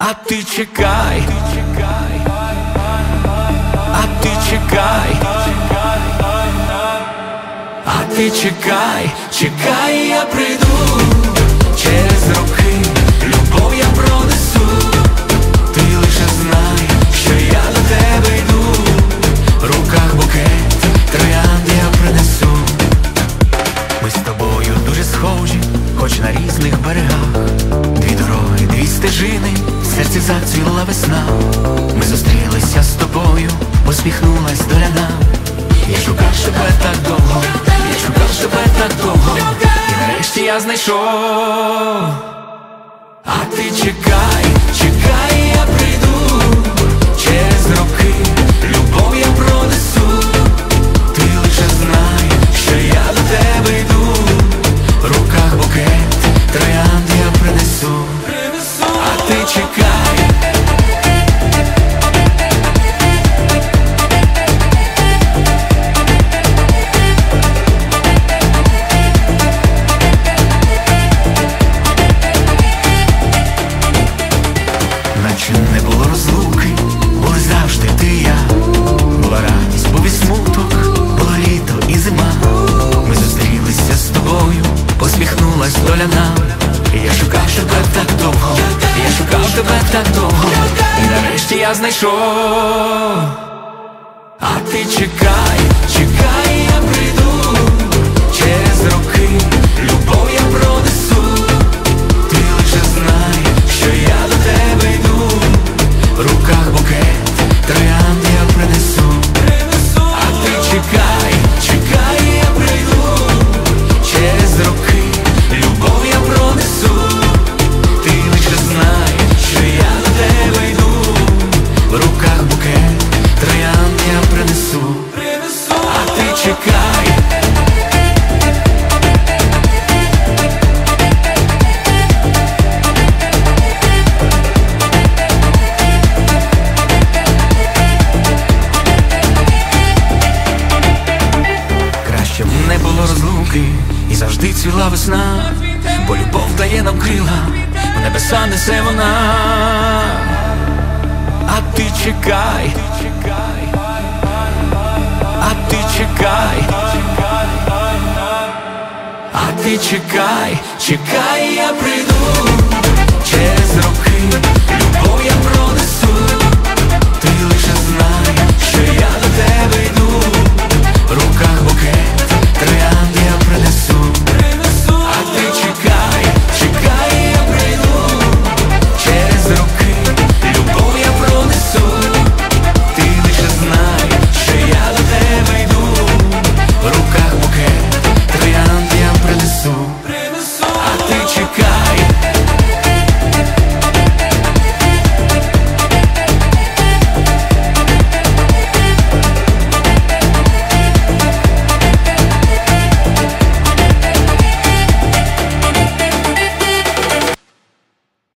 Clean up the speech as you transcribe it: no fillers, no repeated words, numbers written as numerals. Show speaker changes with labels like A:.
A: А ти чекай, а ти чекай, а ти чекай, чекай, я прийду через роки, любов я пронесу. Ти лише знай, що я до тебе йду, в руках букет троянд я принесу. Ми з тобою дуже схожі, хоч на різних берегах. Дві дороги, дві стежини, в серці зацвіла весна. Ми зустрілися з тобою, посміхнулась доля нам. Я шукав тебе так довго, я шукав тебе так довго, і нарешті я знайшов. А ти чекай, чекай, я прийду через роки, любов я пронесу. Ти лише знай, що я до тебе йду, в руках букет троянд я принесу. А ти чекай, наче не було розлуки, були завжди ти і я. Була радість, був і смуток, було літо і зима. Ми зустрілися з тобою, посміхнулась доля нам. Я шукав тебе так довго, я шукав тебе так довго, і нарешті я знайшов. А ти чекай, чекай, я прийду через роки, любов я пронесу. Ти лише знай, що я до тебе йду, в руках букет троянд я принесу. А ти чекай, чекай, я прийду через роки, любов я пронесу. Ти лише знай, що я до тебе йду, в руках букет троянд я принесу. А ти чекай, краще б не було розлуки, і завжди цвіла весна, бо любов дає нам крила, в небеса несе вона. А ти чекай, а ти чекай, а ти чекай, чекай, я прийду через роки.